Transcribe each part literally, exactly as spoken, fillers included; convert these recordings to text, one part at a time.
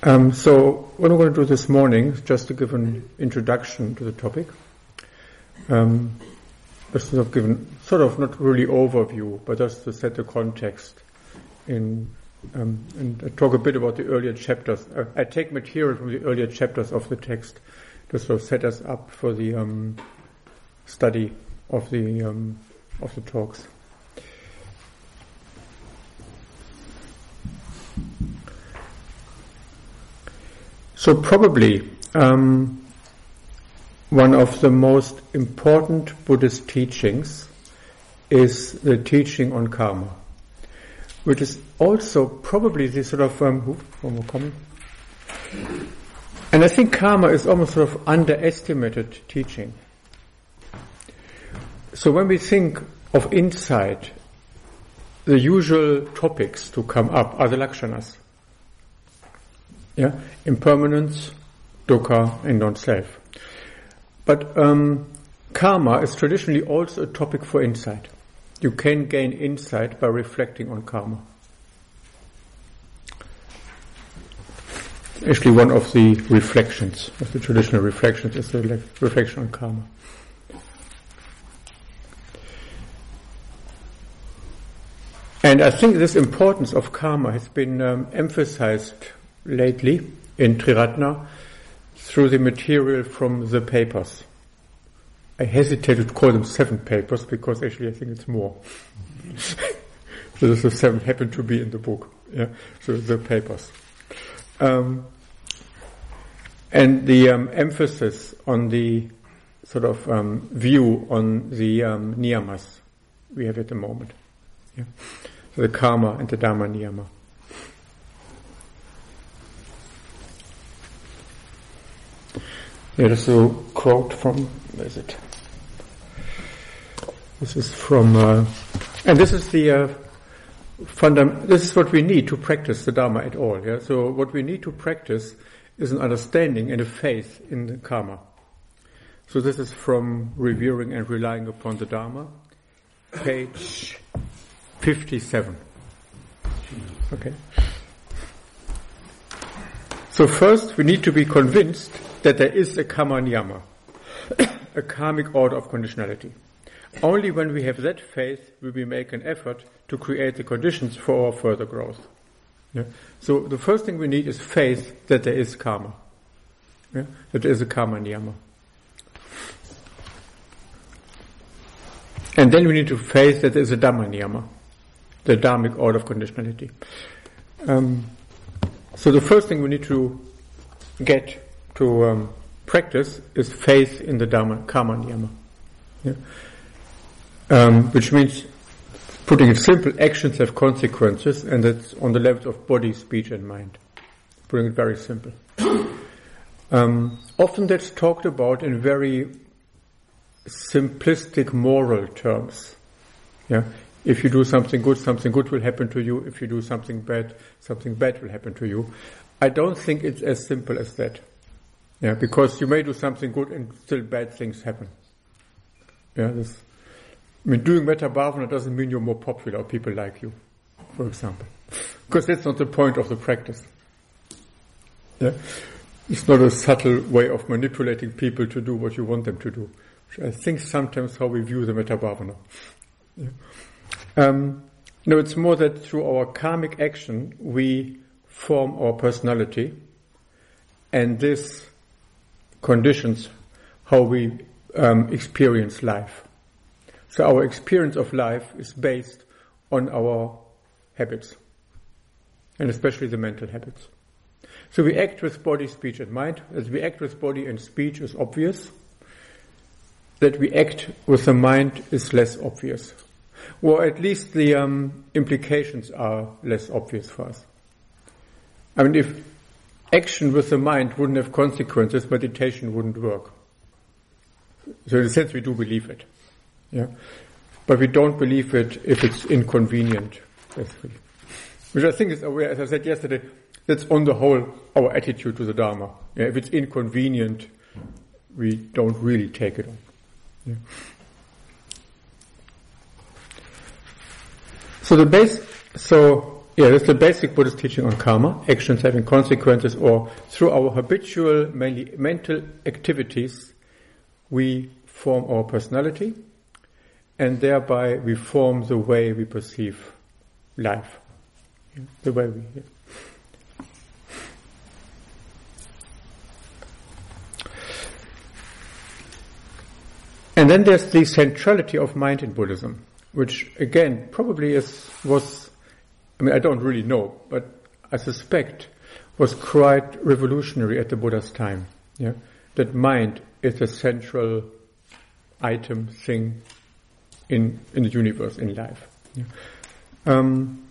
Um, so what I'm going to do this morning is just to give an introduction to the topic. Um, just sort of given, sort of not really overview, but just to set the context in, um, and I talk a bit about the earlier chapters. Uh, I take material from the earlier chapters of the text to sort of set us up for the um, study of the um, of the talks. So probably um, one of the most important Buddhist teachings is the teaching on karma, which is also probably the sort of um, one more comment. And I think karma is almost sort of underestimated teaching. So when we think of insight, the usual topics to come up are the lakshanas. Yeah, impermanence, dukkha, and non-self. But um, karma is traditionally also a topic for insight. You can gain insight by reflecting on karma. Actually, one of the reflections, of the traditional reflections, is the reflection on karma. And I think this importance of karma has been um, emphasized lately in Triratna through the material from the papers. I hesitate to call them seven papers because actually I think it's more. So the seven happen to be in the book. Yeah, so the papers. Um, and the um, emphasis on the sort of um, view on the um, niyamas we have at the moment. Yeah. So the karma and the dharma niyama. Yeah, there's a quote from, where is it? This is from, uh, and this is the, uh, fundam- this is what we need to practice the Dharma at all, yeah? So what we need to practice is an understanding and a faith in the karma. So this is from Revering and Relying Upon the Dharma, page fifty-seven. Okay. So first we need to be convinced that there is a karma niyama, a karmic order of conditionality. Only when we have that faith will we make an effort to create the conditions for our further growth. Yeah? So the first thing we need is faith that there is karma, yeah? That there is a karma niyama. And then we need to faith that there is a dhamma niyama, the dharmic order of conditionality. Um, so the first thing we need to get to um, practice is faith in the dharma, karma niyama. Yeah? Um, which means, putting it simple, actions have consequences, and that's on the level of body, speech, and mind. Putting it very simple. um, often that's talked about in very simplistic moral terms. Yeah? If you do something good, something good will happen to you. If you do something bad, something bad will happen to you. I don't think it's as simple as that. Yeah, because you may do something good and still bad things happen. Yeah, this, I mean, doing metta bhavana doesn't mean you're more popular or people like you, for example. Because that's not the point of the practice. Yeah, it's not a subtle way of manipulating people to do what you want them to do. Which I think sometimes how we view the metta bhavana. Yeah. Um, no, it's more that through our karmic action we form our personality, and this conditions how we um, experience life. So our experience of life is based on our habits, and especially the mental habits. So we act with body, speech, and mind. As we act with body and speech is obvious. That we act with the mind is less obvious. Or at least the um, implications are less obvious for us. I mean, if action with the mind wouldn't have consequences, meditation wouldn't work. So in a sense we do believe it. Yeah. But we don't believe it if it's inconvenient. Basically. Which I think is, as I said yesterday, that's on the whole our attitude to the Dharma. Yeah, if it's inconvenient, we don't really take it on. Yeah. So the base, so yeah, that's the basic Buddhist teaching on karma, actions having consequences, or through our habitual, mainly mental activities, we form our personality, and thereby we form the way we perceive life, yeah, the way we. Yeah. And then there's the centrality of mind in Buddhism, which again probably is was. I mean, I don't really know, but I suspect was quite revolutionary at the Buddha's time. Yeah, that mind is a central item, thing in in the universe, in life. Yeah. Um,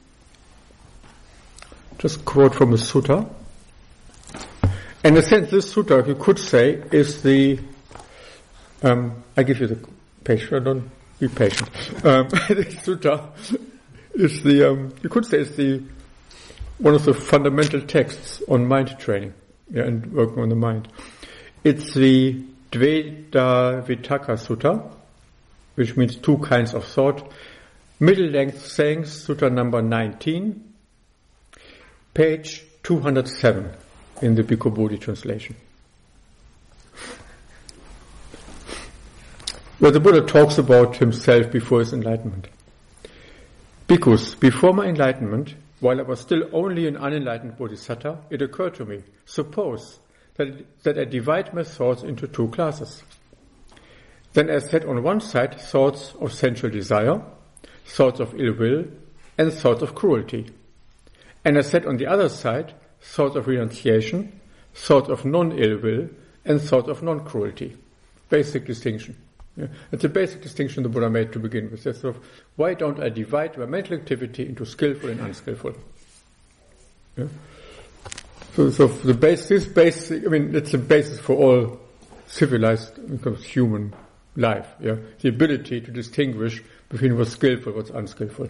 just quote from a sutta. In a sense, this sutta, you could say, is the. Um, I give you the page. Don't be patient. Um, the sutta. Is the um, you could say it's the one of the fundamental texts on mind training, yeah, and working on the mind. It's the Dveda Vitakka Sutta, which means two kinds of thought. Middle length sayings, Sutta number nineteen, page two hundred seven in the Bhikkhu Bodhi translation, where the Buddha talks about himself before his enlightenment. Bhikkhus, before my enlightenment, while I was still only an unenlightened bodhisattva, it occurred to me, suppose that, it, that I divide my thoughts into two classes. Then I set on one side thoughts of sensual desire, thoughts of ill will, and thoughts of cruelty. And I set on the other side thoughts of renunciation, thoughts of non-ill will, and thoughts of non-cruelty. Basic distinction. Yeah. It's a basic distinction the Buddha made to begin with. That's sort of, why don't I divide my mental activity into skillful and unskillful? Yeah. So, so the base, this basic, I mean, it's the basis for all civilized human life. Yeah, the ability to distinguish between what's skillful, what's unskillful.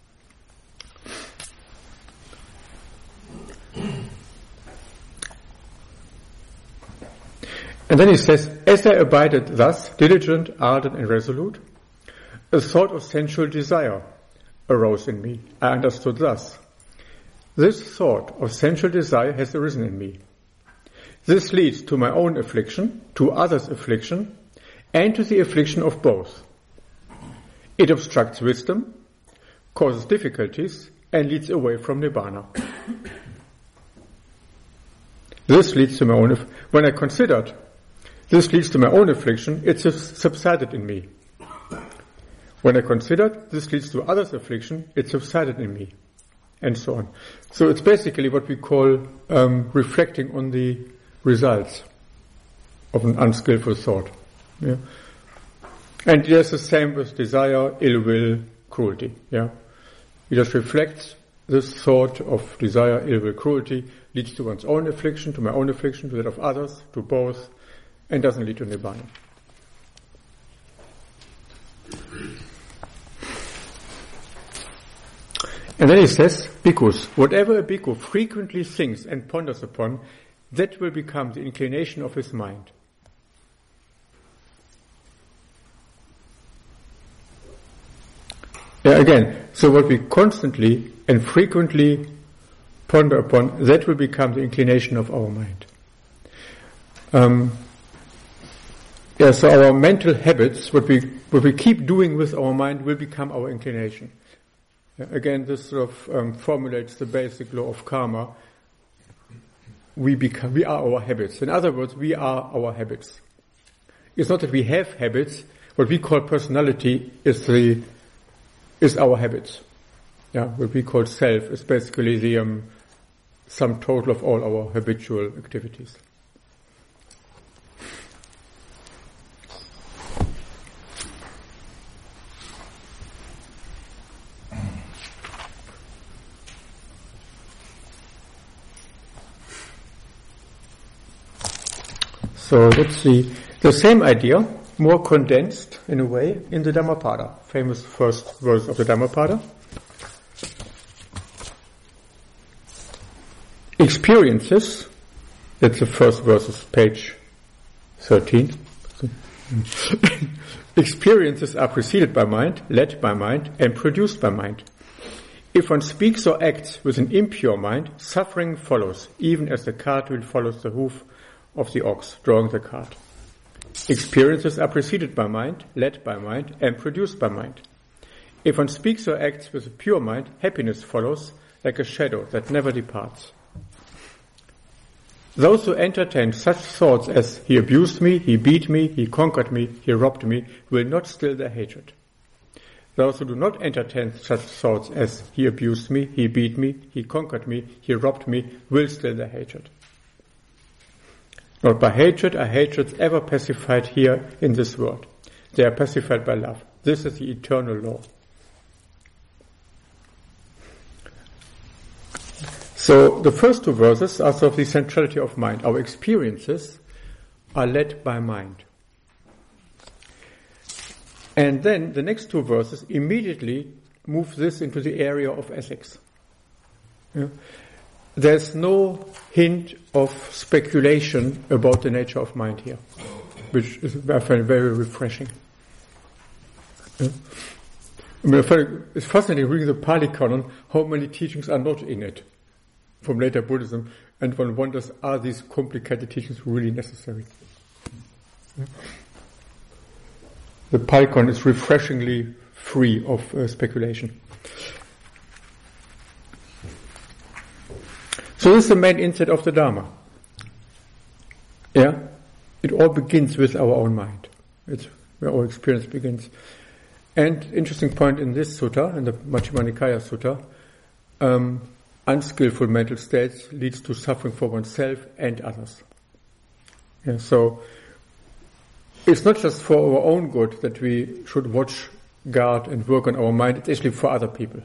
And then he says, as I abided thus, diligent, ardent, and resolute, a thought of sensual desire arose in me. I understood thus. This thought of sensual desire has arisen in me. This leads to my own affliction, to others' affliction, and to the affliction of both. It obstructs wisdom, causes difficulties, and leads away from Nibbana. This leads to my own, when I considered this leads to my own affliction, it subsided in me. When I considered this leads to others' affliction, it subsided in me. And so on. So it's basically what we call um, reflecting on the results of an unskillful thought. Yeah. And there's the same with desire, ill will, cruelty. Yeah. It just reflects this thought of desire, ill will, cruelty, leads to one's own affliction, to my own affliction, to that of others, to both, and doesn't lead to Nibbana. And then he says, bhikkhus, whatever a bhikkhu frequently thinks and ponders upon, that will become the inclination of his mind. Yeah, again, so what we constantly and frequently ponder upon, that will become the inclination of our mind. Um, yeah, so our mental habits, what we what we keep doing with our mind, will become our inclination. Yeah, again, this sort of um, formulates the basic law of karma. We become, we are our habits. In other words, we are our habits. It's not that we have habits. What we call personality is the is our habits. Yeah, what we call self is basically the um, sum total of all our habitual activities. So that's the, the same idea, more condensed in a way, in the Dhammapada, famous first verse of the Dhammapada. Experiences, that's the first verse, page thirteen. Experiences are preceded by mind, led by mind, and produced by mind. If one speaks or acts with an impure mind, suffering follows, even as the cartwheel follows the hoof of the ox, drawing the cart. Experiences are preceded by mind, led by mind, and produced by mind. If one speaks or acts with a pure mind, happiness follows like a shadow that never departs. Those who entertain such thoughts as he abused me, he beat me, he conquered me, he robbed me, will not still their hatred. Those who do not entertain such thoughts as he abused me, he beat me, he conquered me, he robbed me, will still their hatred. Not by hatred are hatreds ever pacified here in this world. They are pacified by love. This is the eternal law. So the first two verses are sort of the centrality of mind. Our experiences are led by mind. And then the next two verses immediately move this into the area of ethics. Yeah. There's no hint of speculation about the nature of mind here, which is, I find, very refreshing. Yeah. I mean, I find it's fascinating reading the Pali Canon, how many teachings are not in it from later Buddhism, and one wonders, are these complicated teachings really necessary? Yeah. The Pali Canon is refreshingly free of uh, speculation. So this is the main insight of the Dharma. Yeah? It all begins with our own mind. It's where our experience begins. And interesting point in this sutta, in the Majjhima Nikaya Sutta, um, unskillful mental states leads to suffering for oneself and others. Yeah, so it's not just for our own good that we should watch, guard, and work on our mind. It's actually for other people.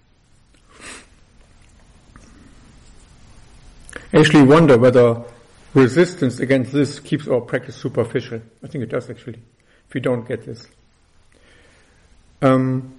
I actually wonder whether resistance against this keeps our practice superficial. I think it does, actually, if we don't get this. Um,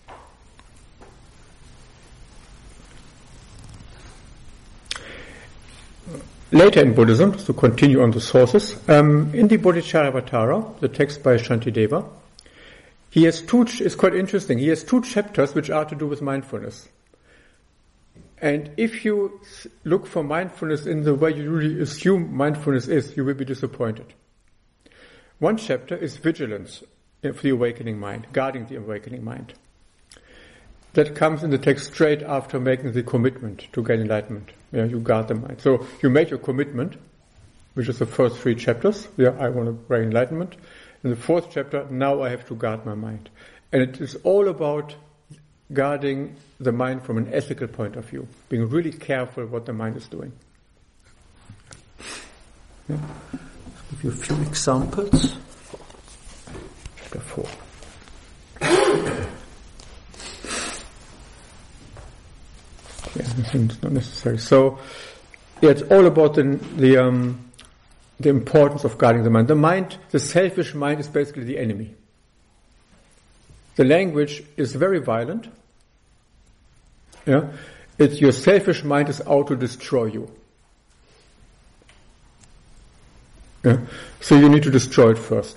later in Buddhism, to continue on the sources, um, in the Bodhicharyavatara, the text by Shantideva, he has two, it's quite interesting, he has two chapters which are to do with mindfulness. And if you look for mindfulness in the way you really assume mindfulness is, you will be disappointed. One chapter is vigilance of the awakening mind, guarding the awakening mind. That comes in the text straight after making the commitment to gain enlightenment. Yeah, you guard the mind. So you make your commitment, which is the first three chapters. Yeah, I want to gain enlightenment. In the fourth chapter, now I have to guard my mind. And it is all about guarding the mind from an ethical point of view, being really careful what the mind is doing. Yeah. I'll give you a few examples. Chapter four. Yeah, I think it's not necessary. So, yeah, it's all about the the, um, the importance of guarding the mind. The mind, the selfish mind, is basically the enemy. The language is very violent. Yeah, it's your selfish mind is out to destroy you. Yeah, so you need to destroy it first.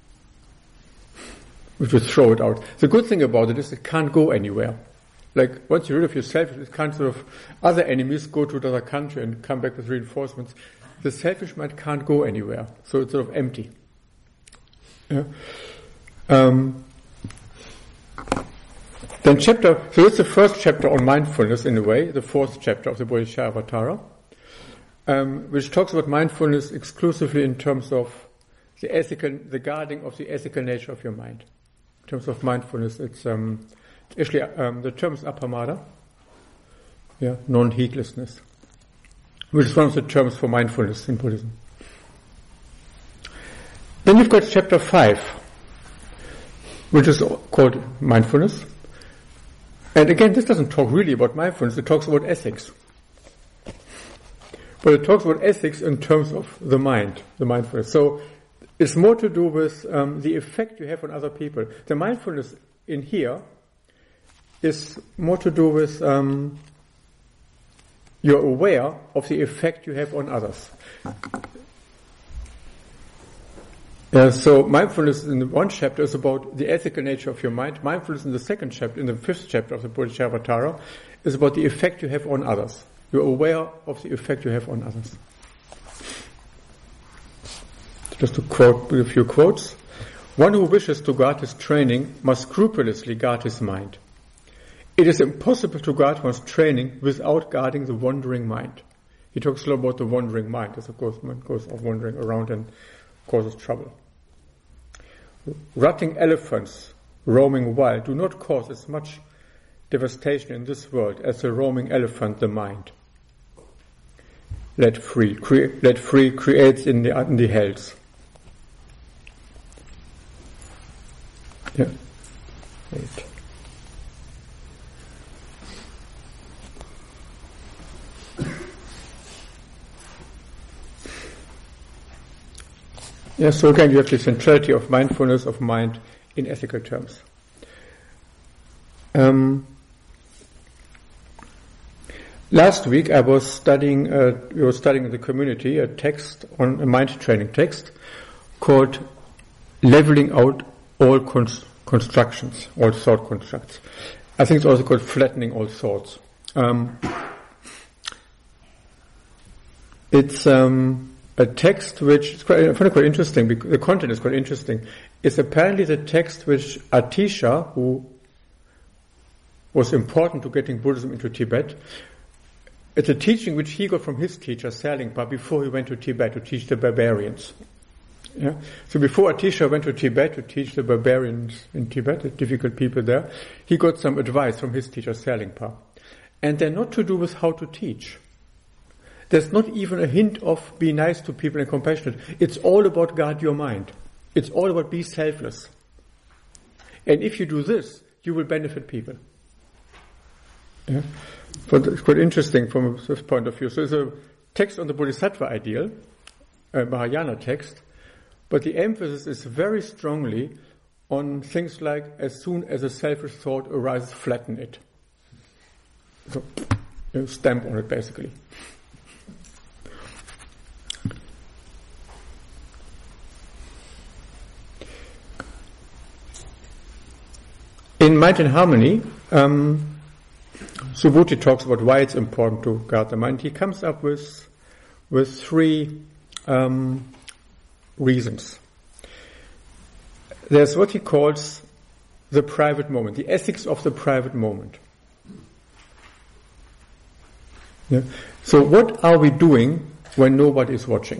We should throw it out. The good thing about it is it can't go anywhere. Like once you're rid of yourself, it can't sort of other enemies go to another country and come back with reinforcements. The selfish mind can't go anywhere, so it's sort of empty. Yeah. Um, Then chapter, so this is the first chapter on mindfulness in a way, the fourth chapter of the Bodhicharyavatara, um, which talks about mindfulness exclusively in terms of the ethical, the guarding of the ethical nature of your mind. In terms of mindfulness, it's um, actually um, the term is apamada, yeah, non-heedlessness, which is one of the terms for mindfulness in Buddhism. Then you've got chapter five, which is called mindfulness. And again, this doesn't talk really about mindfulness, it talks about ethics. But it talks about ethics in terms of the mind, the mindfulness. So it's more to do with um, the effect you have on other people. The mindfulness in here is more to do with um, you're aware of the effect you have on others. Yeah, so mindfulness in the one chapter is about the ethical nature of your mind. Mindfulness in the second chapter, in the fifth chapter of the Bodhisattva, is about the effect you have on others. You're aware of the effect you have on others. Just to quote with a few quotes. One who wishes to guard his training must scrupulously guard his mind. It is impossible to guard one's training without guarding the wandering mind. He talks a lot about the wandering mind. As of course, mind goes off wandering around and causes trouble. Rutting elephants roaming wild do not cause as much devastation in this world as the roaming elephant, the mind. Let free, cre- let free creates in the in the hells. Yeah. Wait. Yeah, so again, you have the centrality of mindfulness, of mind, in ethical terms. Um, last week, I was studying. Uh, we were studying in the community a text on a mind training text called "Leveling Out All Cons- Constructions, All Thought Constructs." I think it's also called "Flattening All Thoughts." Um, it's um, a text which is quite, I find it quite interesting, because the content is quite interesting. It's apparently the text which Atisha, who was important to getting Buddhism into Tibet, it's a teaching which he got from his teacher, Serlingpa, before he went to Tibet to teach the barbarians. Yeah? So before Atisha went to Tibet to teach the barbarians in Tibet, the difficult people there, he got some advice from his teacher, Serlingpa. And they're not to do with how to teach. There's not even a hint of be nice to people and compassionate. It's all about guard your mind. It's all about be selfless. And if you do this, you will benefit people. Yeah? But it's quite interesting from this point of view. So it's a text on the Bodhisattva ideal, a Mahayana text, but the emphasis is very strongly on things like as soon as a selfish thought arises, flatten it. So, you know, stamp on it basically. In Mind and Harmony, um, Subhuti talks about why it's important to guard the mind. He comes up with with three um, reasons. There's what he calls the private moment, the ethics of the private moment. Yeah. So what are we doing when nobody is watching?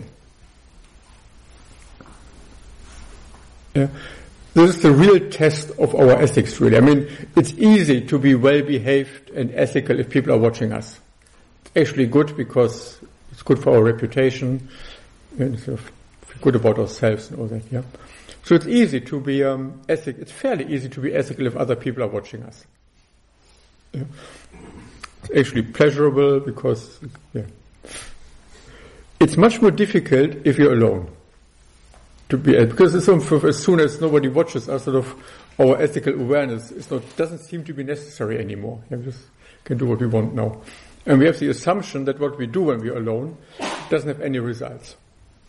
Yeah. This is the real test of our ethics, really. I mean, it's easy to be well-behaved and ethical if people are watching us. It's actually good because it's good for our reputation, and sort of feel good about ourselves and all that, yeah. So it's easy to be um, ethical. It's fairly easy to be ethical if other people are watching us. Yeah. It's actually pleasurable because, yeah. It's much more difficult if you're alone. To be, because it's sort of, as soon as nobody watches us, sort of our ethical awareness is not, doesn't seem to be necessary anymore. We just can do what we want now. And we have the assumption that what we do when we're alone doesn't have any results.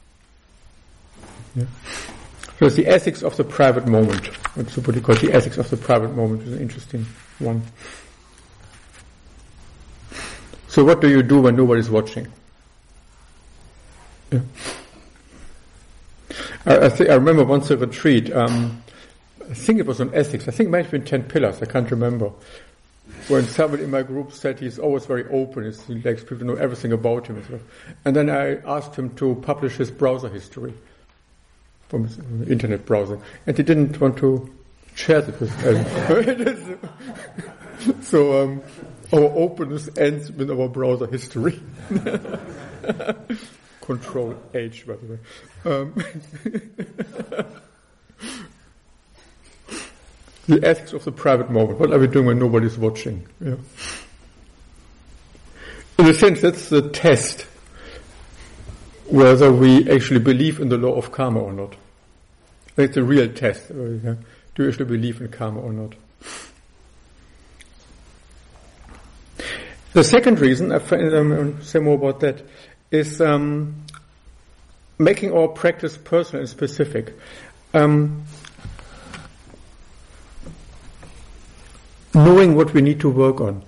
Yeah. So it's the ethics of the private moment. What's what you call the ethics of the private moment is an interesting one. So what do you do when nobody's watching? Yeah. I, I, think, I remember once a retreat, um, I think it was on ethics, I think it might have been ten pillars, I can't remember, when someone in my group said he's always very open, he likes people to know everything about him and stuff. And then I asked him to publish his browser history from his internet browser, and he didn't want to share it with anyone. So um, our openness ends with our browser history. Control H, by the way. Um, the ethics of the private moment. What are we doing when nobody's watching? Yeah. In a sense, that's the test whether we actually believe in the law of karma or not. That's the real test. Yeah. Do you actually believe in karma or not? The second reason, I'll say more about that, is um, making our practice personal and specific. Um, knowing what we need to work on.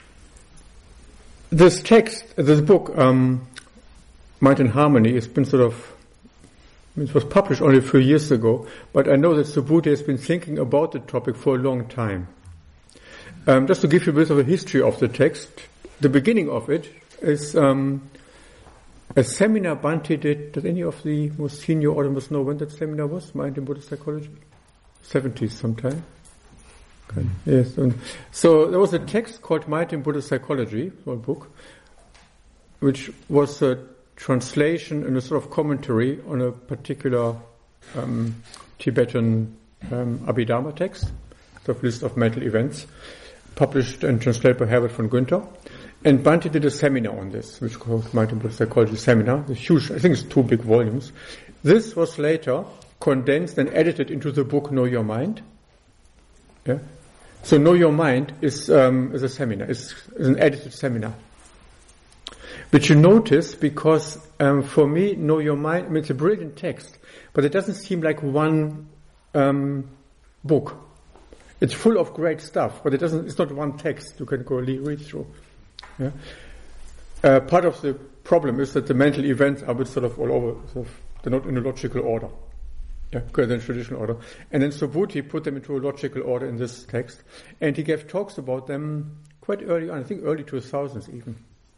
This text, this book, um, Mind and Harmony, has been sort of, it was published only a few years ago, but I know that Subhuti has been thinking about the topic for a long time. Um, just to give you a bit of a history of the text, the beginning of it is um, a seminar Bhante did. Does any of the most senior audience know when that seminar was? Mind in Buddhist Psychology? seventies sometime. Okay. Mm-hmm. Yes. And so there was a text called Mind in Buddhist Psychology, a book, which was a translation and a sort of commentary on a particular um, Tibetan um, Abhidharma text, sort of list of mental events, published and translated by Herbert von Günther. And Bhante did a seminar on this, which was called Mind in Buddhist Psychology Seminar. It's huge, I think it's two big volumes. This was later condensed and edited into the book Know Your Mind. Yeah. So Know Your Mind is um, is a seminar, is, is an edited seminar. Which you notice because um, for me, Know Your Mind, I mean, it's a brilliant text, but it doesn't seem like one um, book. It's full of great stuff, but it doesn't. It's not one text you can go read through. Yeah? Uh, part of the problem is that the mental events are a bit sort of all over. Sort of, they're not in a logical order. Yeah, because in traditional order. And then Subhuti put them into a logical order in this text, and he gave talks about them quite early on. I think early two thousands even.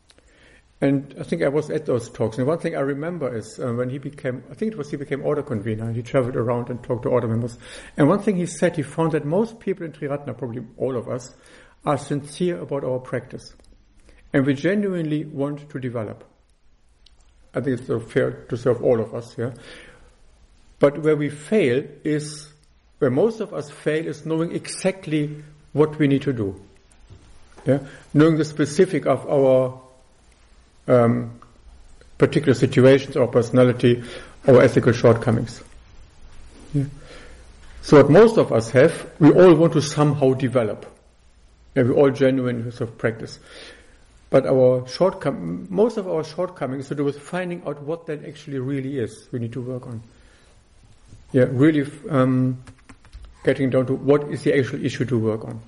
And I think I was at those talks. And one thing I remember is uh, when he became, I think it was he became order convener, and he traveled around and talked to order members. And one thing he said, he found that most people in Triratna, probably all of us, are sincere about our practice. And we genuinely want to develop. I think it's sort of fair to say of all of us, yeah. But where we fail is, where most of us fail is knowing exactly what we need to do. Yeah? Knowing the specific of our Um, particular situations, our personality, our ethical shortcomings. Yeah. So what most of us have, we all want to somehow develop. Yeah, we all genuine sort of practice. But our shortcom- most of our shortcomings to do with finding out what that actually really is we need to work on. Yeah, really um, getting down to what is the actual issue to work on.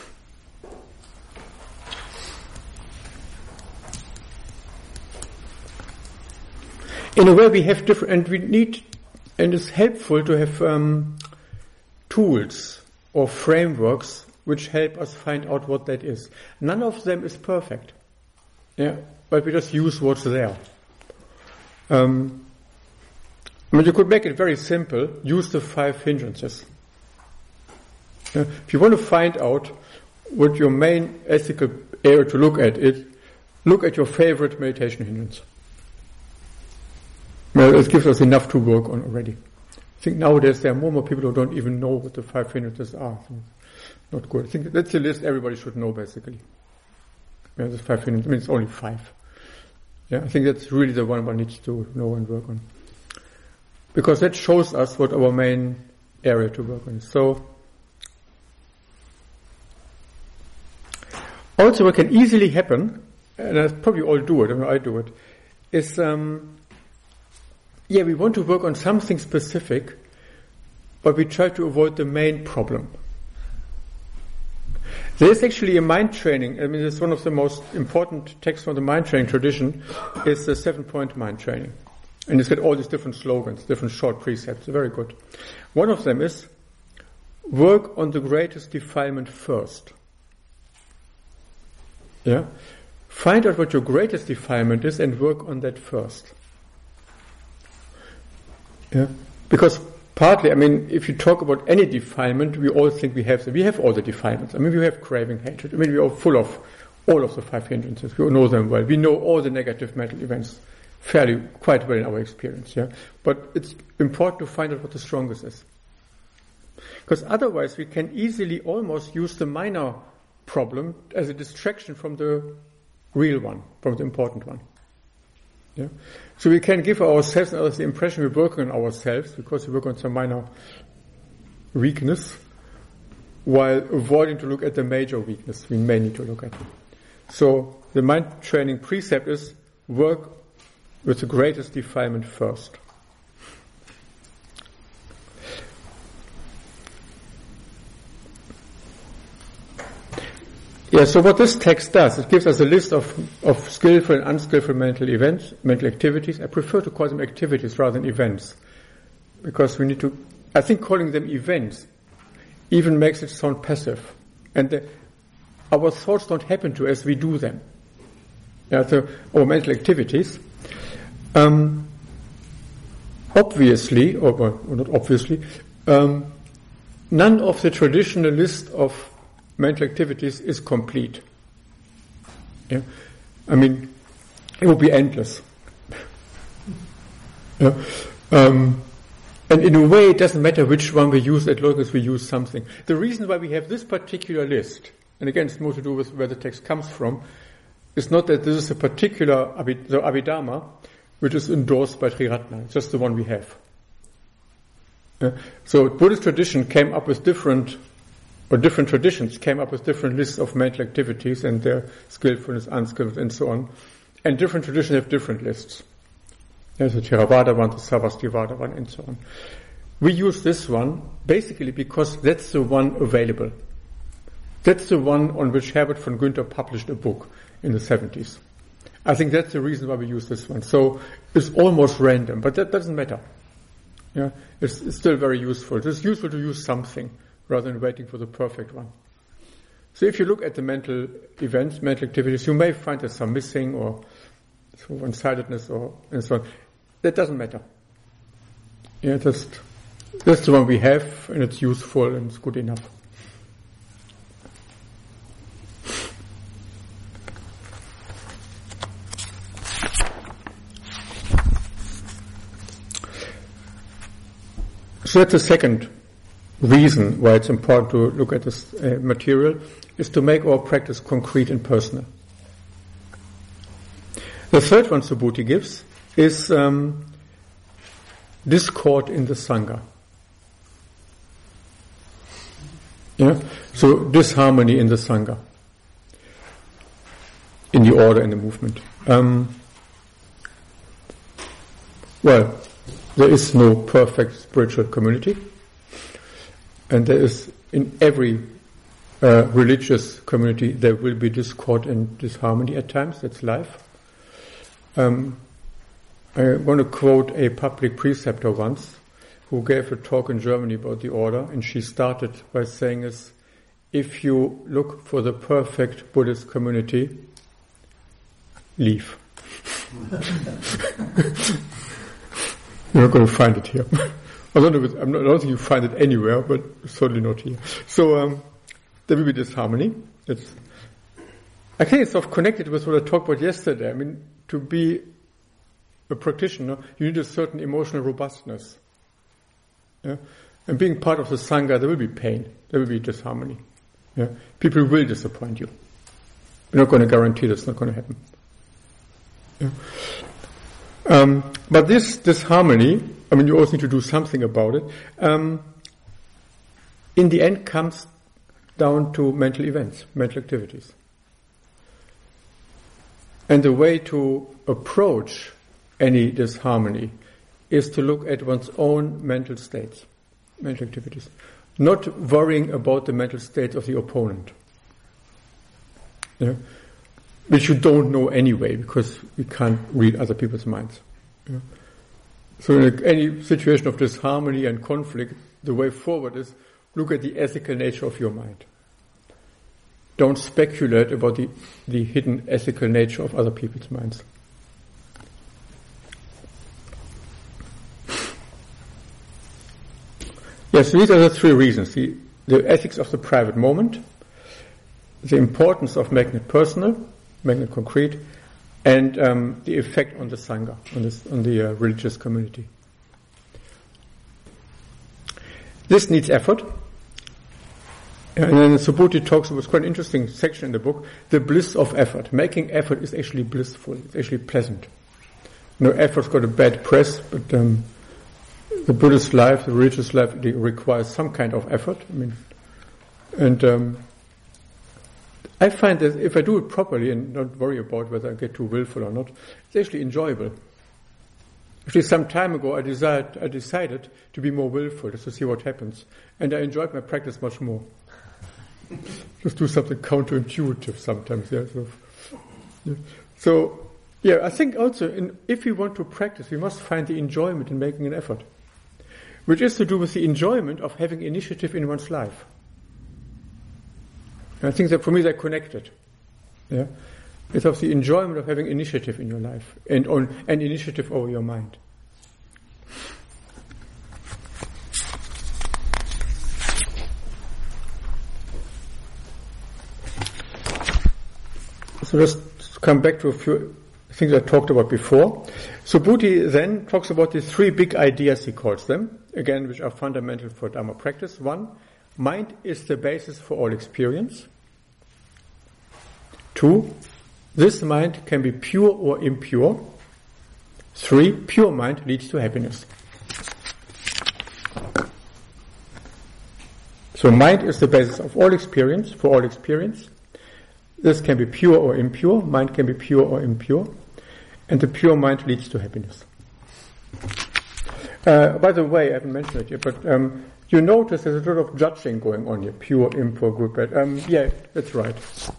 In a way, we have different, and we need, and it's helpful to have um, tools or frameworks which help us find out what that is. None of them is perfect, yeah, but we just use what's there. Um, I mean, you could make it very simple. Use the five hindrances. Yeah? If you want to find out what your main ethical area to look at is, look at your favorite meditation hindrance. Well, it gives us enough to work on already. I think nowadays there are more and more people who don't even know what the five hindrances are. So not good. I think that's the list everybody should know, basically. Yeah, the five hindrances. I mean, it's only five. Yeah, I think that's really the one one needs to know and work on. Because that shows us what our main area to work on is. So, also what can easily happen, and I probably all do it, I mean, I do it, is, um, yeah, we want to work on something specific, but we try to avoid the main problem. There is actually a mind training, I mean, it's one of the most important texts from the mind training tradition, is the seven-point mind training. And it's got all these different slogans, different short precepts, very good. One of them is, work on the greatest defilement first. Yeah? Find out what your greatest defilement is and work on that first. Yeah, because partly, I mean, if you talk about any defilement, we all think we have them. We have all the defilements. I mean, we have craving, hatred. I mean, we are full of all of the five hindrances. We all know them well. We know all the negative mental events fairly, quite well in our experience. Yeah, but it's important to find out what the strongest is, because otherwise we can easily almost use the minor problem as a distraction from the real one, from the important one. Yeah. So we can give ourselves and others the impression we're working on ourselves because we work on some minor weakness, while avoiding to look at the major weakness we may need to look at. So the mind training precept is work with the greatest defilement first. Yeah, so what this text does, it gives us a list of, of skillful and unskillful mental events, mental activities. I prefer to call them activities rather than events, because we need to, I think calling them events even makes it sound passive. And the, our thoughts don't happen to us, we do them. Yeah, so our mental activities. Um, obviously, or, or not obviously, um, none of the traditional list of mental activities is complete. Yeah? I mean, it would be endless. Yeah? Um, and in a way, it doesn't matter which one we use as long as we use something. The reason why we have this particular list, and again, it's more to do with where the text comes from, is not that this is a particular Abhi- the Abhidharma, which is endorsed by Triratna. It's just the one we have. Yeah? So Buddhist tradition came up with different or different traditions came up with different lists of mental activities and their skillfulness, unskillfulness, and so on. And different traditions have different lists. There's the Theravada one, the Sarvastivada one, and so on. We use this one basically because that's the one available. That's the one on which Herbert von Günther published a book in the seventies. I think that's the reason why we use this one. So it's almost random, but that doesn't matter. Yeah, it's, it's still very useful. It's useful to use something rather than waiting for the perfect one. So if you look at the mental events, mental activities, you may find there's some missing or one-sidedness or and so on. That doesn't matter. Yeah, just that's the one we have, and it's useful and it's good enough. So that's the second reason why it's important to look at this uh, material, is to make our practice concrete and personal. The third one Subhuti gives is um, discord in the Sangha. Yeah? So disharmony in the Sangha, in the order and the movement. Um, well, there is no perfect spiritual community. And there is, in every uh, religious community, there will be discord and disharmony at times. That's life. Um, I want to quote a public preceptor once who gave a talk in Germany about the order, and she started by saying this: if you look for the perfect Buddhist community, leave. You're not going to find it here. I don't, know if I'm not, I don't think you find it anywhere, but certainly not here. So um, there will be disharmony. It's, I think it's sort of connected with what I talked about yesterday. I mean, to be a practitioner, you need a certain emotional robustness. Yeah? And being part of the Sangha, there will be pain. There will be disharmony. Yeah? People will disappoint you. We're not going to guarantee that's not going to happen. Yeah? Um, but this disharmony, I mean, you also need to do something about it, um, in the end comes down to mental events, mental activities. And the way to approach any disharmony is to look at one's own mental states, mental activities, not worrying about the mental state of the opponent, yeah? Which you don't know anyway, because we can't read other people's minds. Yeah? So in any situation of disharmony and conflict, the way forward is look at the ethical nature of your mind. Don't speculate about the, the hidden ethical nature of other people's minds. Yes, these are the three reasons. The, the ethics of the private moment, the importance of making it personal, making it concrete, and um, the effect on the Sangha, on, this, on the uh, religious community. This needs effort. And then Subhuti talks about quite an interesting section in the book, the bliss of effort. Making effort is actually blissful. It's actually pleasant. You know, effort's got a bad press, but um, the Buddhist life, the religious life, it requires some kind of effort. I mean, and um, I find that if I do it properly and not worry about whether I get too willful or not, it's actually enjoyable. Actually, some time ago, I decided, I decided to be more willful, just to see what happens, and I enjoyed my practice much more. Just do something counterintuitive sometimes. Yeah. So, yeah. so yeah, I think also in, if we want to practice, we must find the enjoyment in making an effort, which is to do with the enjoyment of having initiative in one's life. And I think that for me they're connected. Yeah, it's of the enjoyment of having initiative in your life and on and initiative over your mind. So let's come back to a few things I talked about before. So Buddhi then talks about the three big ideas, he calls them, again, which are fundamental for Dharma practice. One, mind is the basis for all experience. Two, this mind can be pure or impure. Three, pure mind leads to happiness. So mind is the basis of all experience, for all experience. This can be pure or impure. Mind can be pure or impure. And the pure mind leads to happiness. Uh, by the way, I haven't mentioned it yet, but um, you notice there's a lot of judging going on here. Pure, impure, good, bad. Um, yeah, that's right.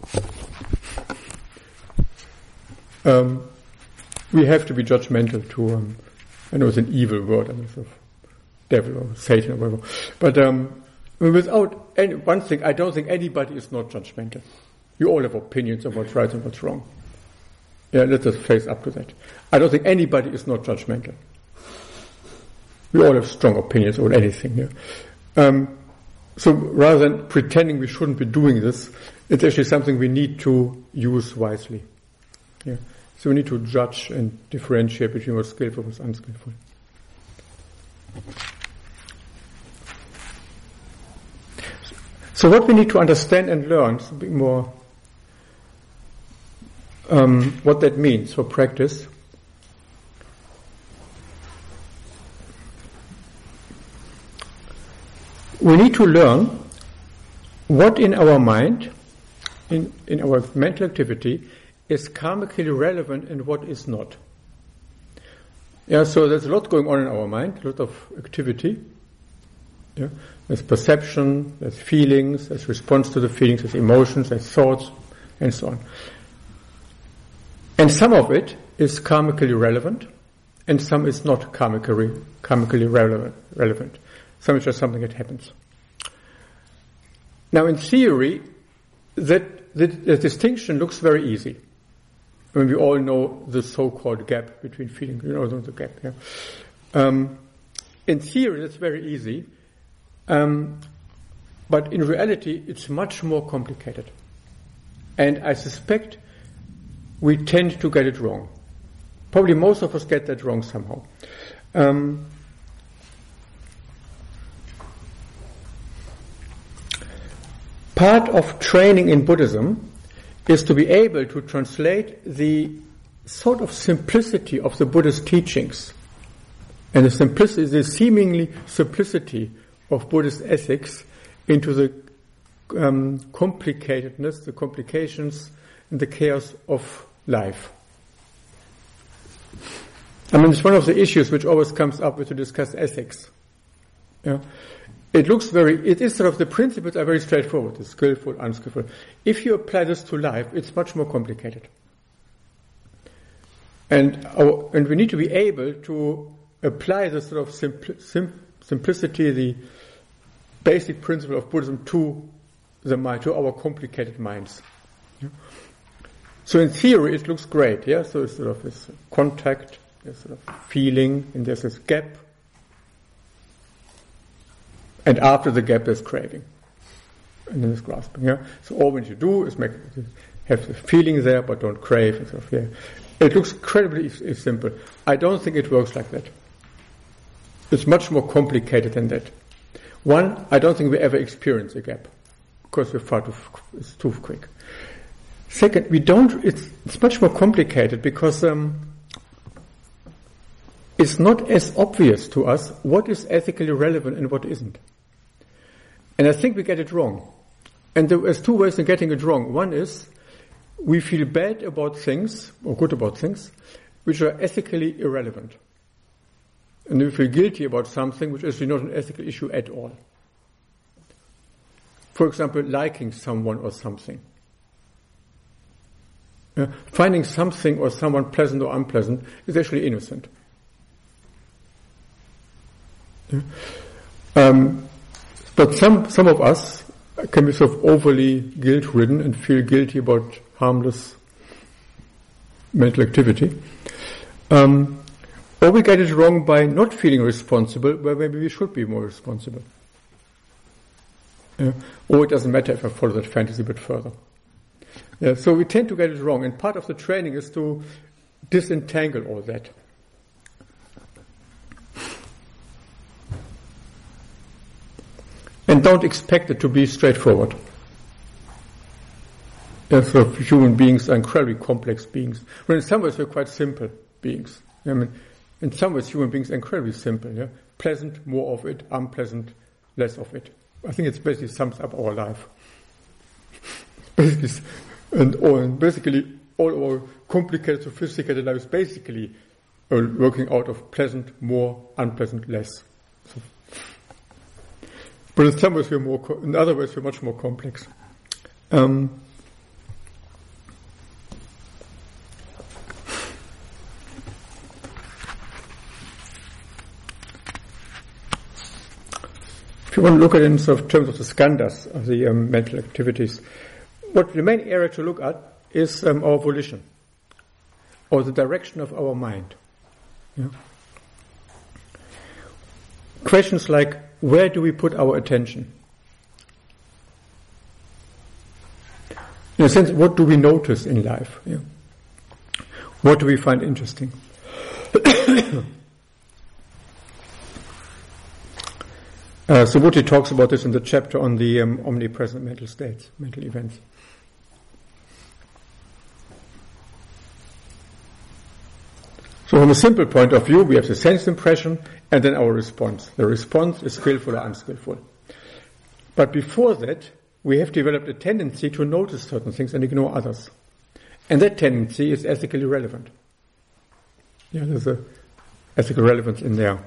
Um, we have to be judgmental to, um, I know it's an evil word, I mean, sort of devil or Satan or whatever. But um, without any, one thing, I don't think anybody is not judgmental. You all have opinions of what's right and what's wrong. Yeah, let us face up to that. I don't think anybody is not judgmental. We all have strong opinions about anything. Yeah? Um, so rather than pretending we shouldn't be doing this, it's actually something we need to use wisely. Yeah. So we need to judge and differentiate between what's skillful and what's unskillful. So what we need to understand and learn is a bit more um, what that means for practice. We need to learn what in our mind, in, in our mental activity, is karmically relevant and what is not. Yeah, so there's a lot going on in our mind, a lot of activity. Yeah, there's perception, there's feelings, there's response to the feelings, there's emotions, there's thoughts, and so on. And some of it is karmically relevant, and some is not karmically, karmically relevant, relevant. Some is just something that happens. Now, in theory, that the, the distinction looks very easy. I mean, we all know the so-called gap between feeling, you know, the gap. Yeah. Um, in theory, that's very easy, um, but in reality, it's much more complicated. And I suspect we tend to get it wrong. Probably most of us get that wrong somehow. Um, part of training in Buddhism is to be able to translate the sort of simplicity of the Buddhist teachings and the simplicity, the seemingly simplicity of Buddhist ethics into the um, complicatedness, the complications, and the chaos of life. I mean, it's one of the issues which always comes up when you discuss ethics. Yeah. It looks very, it is sort of, the principles are very straightforward, it's skillful, unskillful. If you apply this to life, it's much more complicated. And our, and we need to be able to apply this sort of simpli- sim, simplicity, the basic principle of Buddhism to the mind, to our complicated minds. Yeah. So in theory, it looks great, yeah? So it's sort of this contact, there's sort of feeling, and there's this gap. And after the gap, there's craving. And then there's grasping, yeah? So all we need to do is make, have the feeling there, but don't crave and stuff, yeah? It looks incredibly simple. I don't think it works like that. It's much more complicated than that. One, I don't think we ever experience a gap, because we're far too, it's too quick. Second, we don't, it's, it's much more complicated because um, it's not as obvious to us what is ethically relevant and what isn't. And I think we get it wrong. And there's two ways of getting it wrong. One is we feel bad about things, or good about things, which are ethically irrelevant. And we feel guilty about something which is not an ethical issue at all. For example, liking someone or something. Uh, finding something or someone pleasant or unpleasant is actually innocent. Yeah. Um, but some some of us can be sort of overly guilt-ridden and feel guilty about harmless mental activity. Um, or we get it wrong by not feeling responsible, where maybe we should be more responsible. Yeah. Or it doesn't matter if I follow that fantasy a bit further. Yeah, so we tend to get it wrong, and part of the training is to disentangle all that. And don't expect it to be straightforward. Yeah, so human beings are incredibly complex beings. Well, in some ways we're quite simple beings. I mean, in some ways human beings are incredibly simple. Yeah? Pleasant, more of it; unpleasant, less of it. I think it basically sums up our life. basically, and, all, and basically all our complicated, sophisticated lives basically are working out of pleasant, more, unpleasant, less. So, but in some ways we're more, co- in other ways we're much more complex. Um, if you want to look at it in sort of terms of the skandhas, of the um, mental activities, what the main area to look at is um, our volition, or the direction of our mind. Yeah? Questions like, where do we put our attention? In a sense, what do we notice in life? Yeah? What do we find interesting? uh, Subhuti talks about this in the chapter on the um, omnipresent mental states, mental events. So from a simple point of view, we have the sense impression and then our response. The response is skillful or unskillful. But before that, we have developed a tendency to notice certain things and ignore others. And that tendency is ethically relevant. Yeah, there's a ethical relevance in there.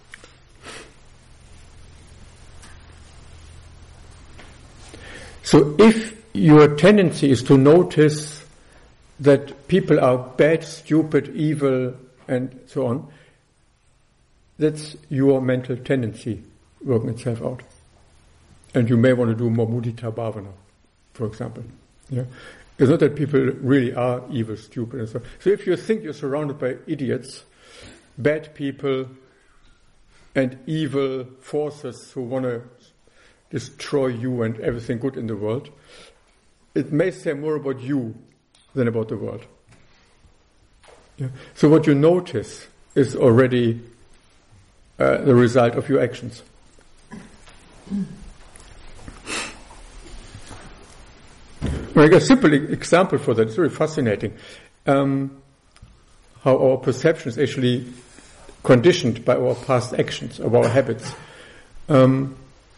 So if your tendency is to notice that people are bad, stupid, evil, and so on, that's your mental tendency working itself out. And you may want to do more mudita bhavana, for example. Yeah? It's not that people really are evil, stupid, and so on. So if you think you're surrounded by idiots, bad people, and evil forces who want to destroy you and everything good in the world, it may say more about you than about the world. Yeah. So what you notice is already uh, the result of your actions. Well, I got a simple example for that. It's very fascinating. Um, how our perception is actually conditioned by our past actions, of our habits. Um,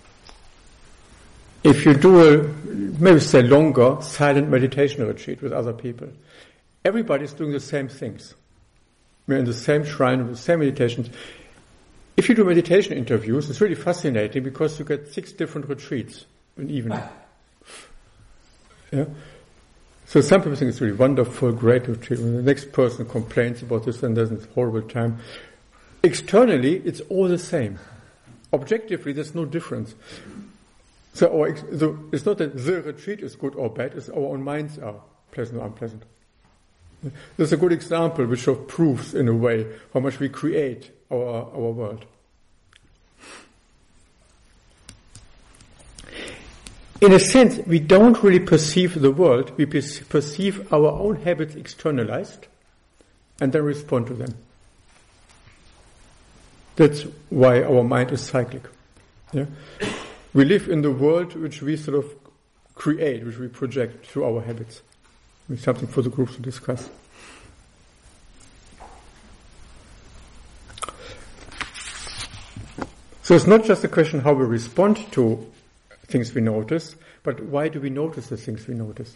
if you do a, maybe say longer, silent meditation retreat with other people, everybody's doing the same things. We're in the same shrine, with the same meditations. If you do meditation interviews, it's really fascinating because you get six different retreats in an evening. Yeah? So some people think it's really wonderful, great retreat. When the next person complains about this and there's a horrible time. Externally, it's all the same. Objectively, there's no difference. So, our, so it's not that the retreat is good or bad, it's our own minds are pleasant or unpleasant. This is a good example which sort of proves, in a way, how much we create our, our world. In a sense, we don't really perceive the world, we perceive our own habits externalized and then respond to them. That's why our mind is cyclic. Yeah? We live in the world which we sort of create, which we project through our habits. It's something for the groups to discuss. So it's not just a question how we respond to things we notice, but why do we notice the things we notice?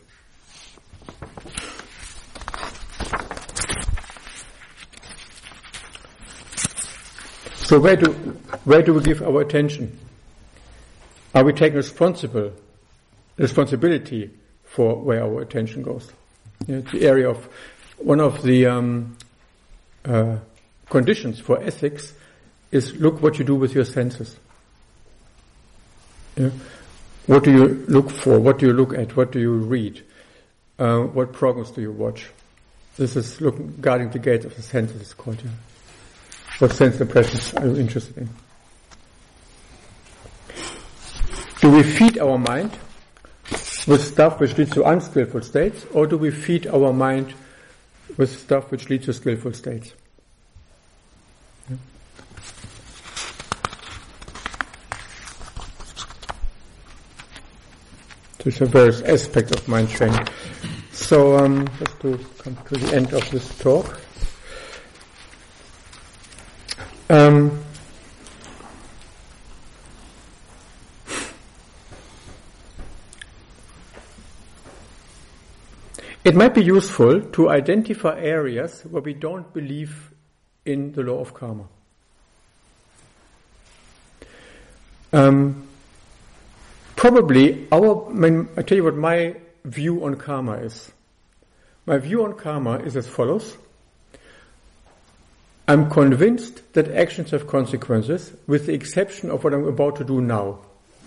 So where do where do we give our attention? Are we taking responsible responsibility for where our attention goes. Yeah, it's the area of one of the um, uh, conditions for ethics is look what you do with your senses. Yeah? What do you look for? What do you look at? What do you read? Uh, what programs do you watch? This is look, guarding the gates of the senses, it's called. Yeah. What sense impressions are you interested in? Do we feed our mind with stuff which leads to unskillful states, or do we feed our mind with stuff which leads to skillful states? Yeah. There's a various aspect of mind training. So, um, just to come to the end of this talk. Um, it might be useful to identify areas where we don't believe in the law of karma. Um, probably our, I mean, I tell you what my view on karma is. My view on karma is as follows. I'm convinced that actions have consequences, with the exception of what I'm about to do now.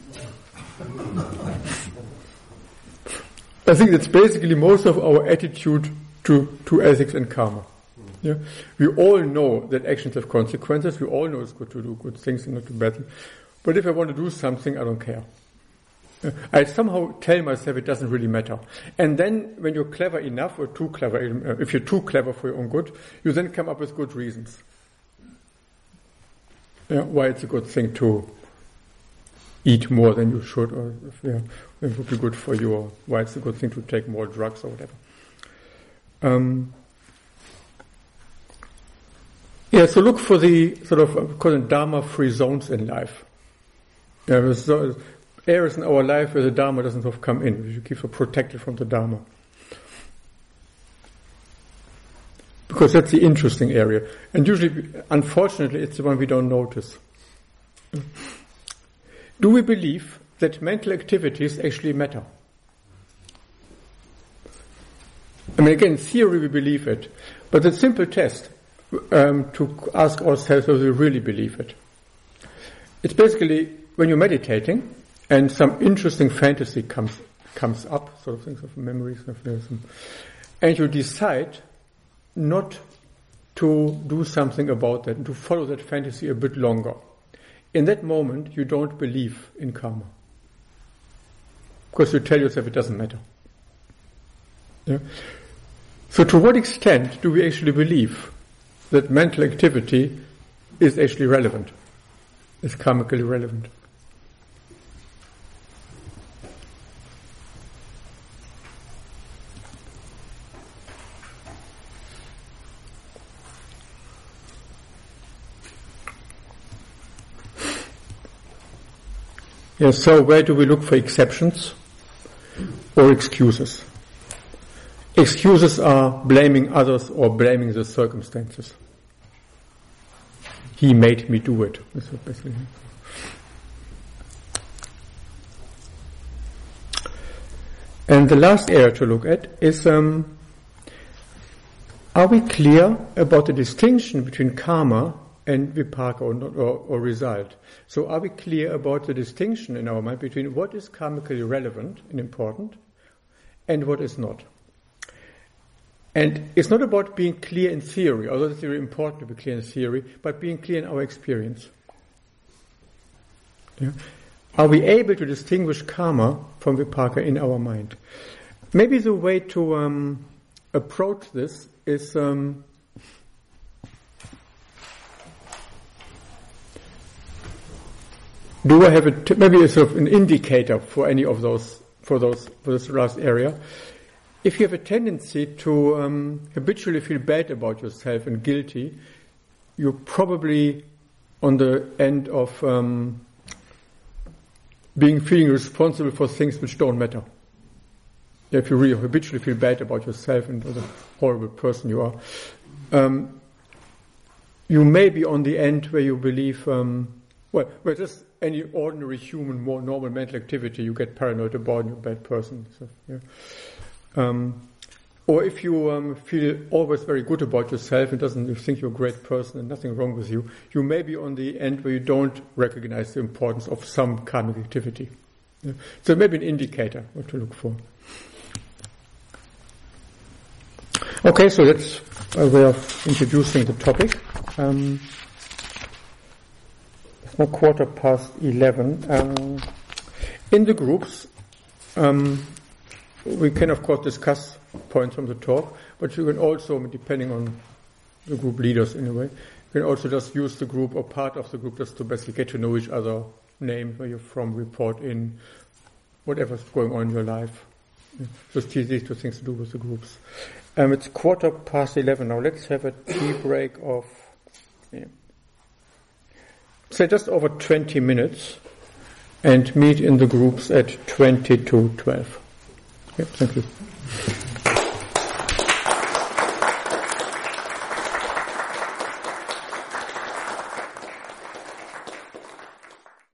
I think that's basically most of our attitude to, to ethics and karma. Yeah? We all know that actions have consequences. We all know it's good to do good things and not to bad things. But if I want to do something, I don't care. I somehow tell myself it doesn't really matter. And then when you're clever enough, or too clever, if you're too clever for your own good, you then come up with good reasons. Yeah, why it's a good thing to eat more than you should, or yeah, it would be good for you, or why it's a good thing to take more drugs or whatever. Um, yeah, so look for the sort of call it Dharma-free zones in life. Yeah, there's so, areas in our life where the Dharma doesn't sort of come in. We should keep it protected from the Dharma. Because that's the interesting area. And usually, unfortunately, it's the one we don't notice. Do we believe that mental activities actually matter? I mean, again, in theory we believe it. But the simple test um, to ask ourselves whether we really believe it. It's basically when you're meditating, and some interesting fantasy comes comes up, sort of things of memories, of some, and you decide not to do something about that, and to follow that fantasy a bit longer. In that moment, you don't believe in karma. Because you tell yourself it doesn't matter. Yeah? So to what extent do we actually believe that mental activity is actually relevant, is karmically relevant? Yeah, so where do we look for exceptions or excuses? Excuses are blaming others or blaming the circumstances. He made me do it. That's what basically. And the last area to look at is, um, are we clear about the distinction between karma and vipaka, or, or, or result? So are we clear about the distinction in our mind between what is karmically relevant and important and what is not? And it's not about being clear in theory, although it's very important to be clear in theory, but being clear in our experience. Yeah? Are we able to distinguish karma from vipaka in our mind? Maybe the way to um, approach this is um, do I have a t- maybe a sort of an indicator for any of those for those for this last area? If you have a tendency to um, habitually feel bad about yourself and guilty, you're probably on the end of um, being feeling responsible for things which don't matter. If you really habitually feel bad about yourself and the horrible person you are, um, you may be on the end where you believe um, Well, well, just any ordinary human, more normal mental activity you get paranoid about, you're a bad person. So, yeah. um, or if you um, feel always very good about yourself and doesn't you think you're a great person and nothing wrong with you, you may be on the end where you don't recognize the importance of some karmic activity. Yeah. So maybe an indicator what to look for. Okay, so that's a way of introducing the topic. Um, it's now quarter past eleven. Um, in the groups, um, we can of course discuss points from the talk, but you can also, depending on the group leaders in a way, you can also just use the group or part of the group just to basically get to know each other, name where you're from, report in, whatever's going on in your life. Yeah. Just these two things to do with the groups. Um, it's quarter past eleven now. Let's have a tea break of, yeah, say just over twenty minutes, and meet in the groups at twenty to twelve. Okay, thank you.